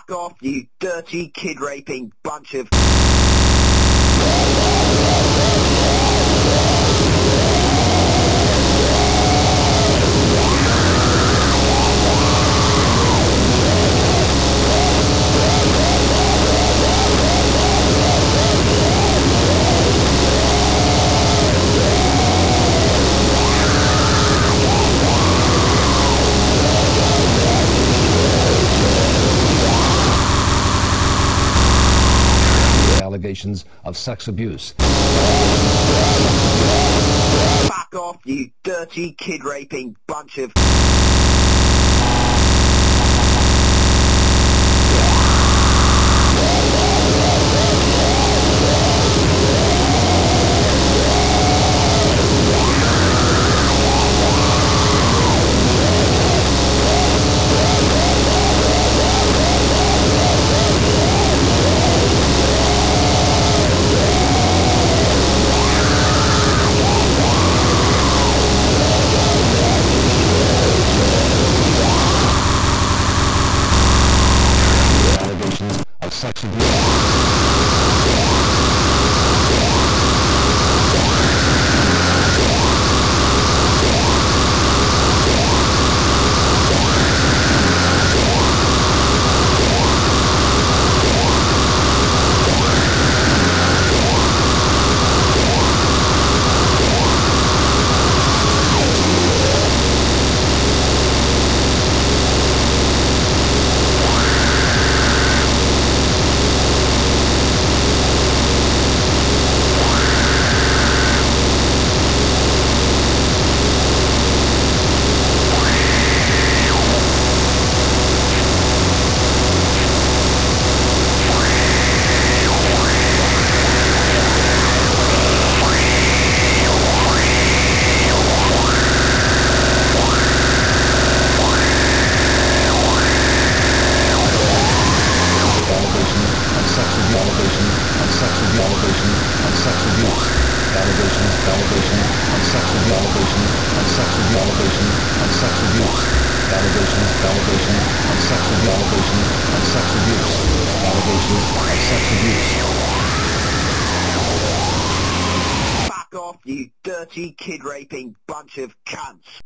Fuck off, you dirty kid-raping bunch of... Allegations of sex abuse. Fuck off, you dirty kid-raping bunch of... Of sex abuse. Fuck off, you dirty kid-raping bunch of cunts.